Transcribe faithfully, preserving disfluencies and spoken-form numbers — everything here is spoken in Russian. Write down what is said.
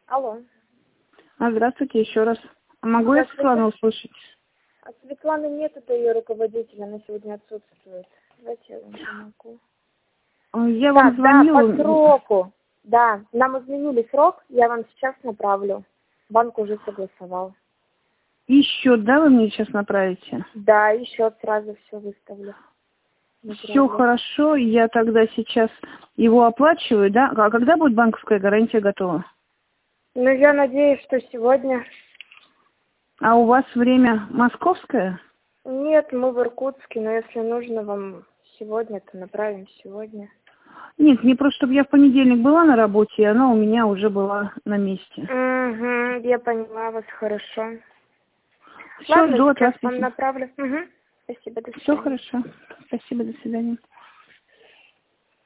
Алло. А, здравствуйте еще раз. А могу я Светлану услышать? А Светланы нет, это ее руководитель, она сегодня отсутствует. Давайте я вам помогу. Я Так, вам звонила. да, по сроку. Да, нам изменили срок, я вам сейчас направлю. Банк уже согласовал. И счет, да, вы мне сейчас направите? Да, и счет сразу все выставлю. Все хорошо, я тогда сейчас его оплачиваю, да? А когда будет банковская гарантия готова? Ну, я надеюсь, что сегодня. А у вас время московское? Нет, мы в Иркутске, но если нужно вам сегодня, то направим сегодня. Нет, мне просто, чтобы я в понедельник была на работе, и она у меня уже была на месте. Угу, я поняла вас хорошо. Все, Ладно, жду от вас сейчас вам писем. направлю. Угу. Спасибо, до свидания. Все хорошо. Спасибо, до свидания.